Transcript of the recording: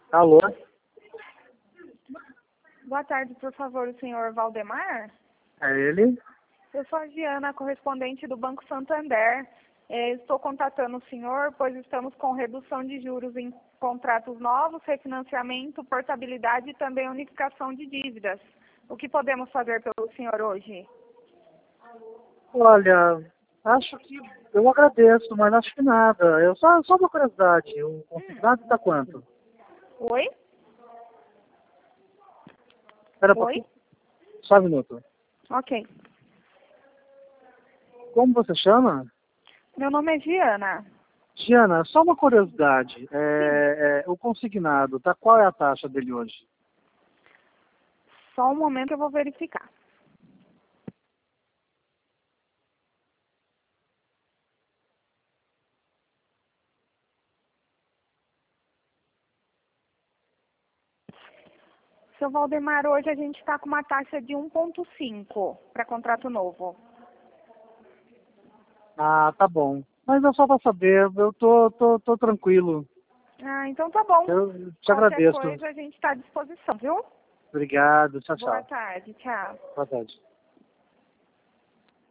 Alô? Boa tarde, por favor, o senhor Valdemar? É ele? Eu sou a Giana, correspondente do Banco Santander. Estou contatando o senhor, pois estamos com redução de juros em contratos novos, refinanciamento, portabilidade e também unificação de dívidas. O que podemos fazer pelo senhor hoje? Olha, acho que eu agradeço, mas acho que nada. Eu só uma curiosidade. O consignado está quanto? Oi? Espera um Oi? pouquinho. Só um minuto. Ok. Como você chama? Meu nome é Giana. Diana, só uma curiosidade. O consignado, tá? Qual é a taxa dele hoje? Só um momento, eu vou verificar. Seu Valdemar, hoje a gente está com uma taxa de 1,5 para contrato novo. Ah, tá bom. Mas é só para saber, eu tô tranquilo. Ah, então tá bom. Eu te Qualquer agradeço. coisa a gente está à disposição, viu? Obrigado. Tchau, Boa tchau. tarde, tchau. Boa tarde.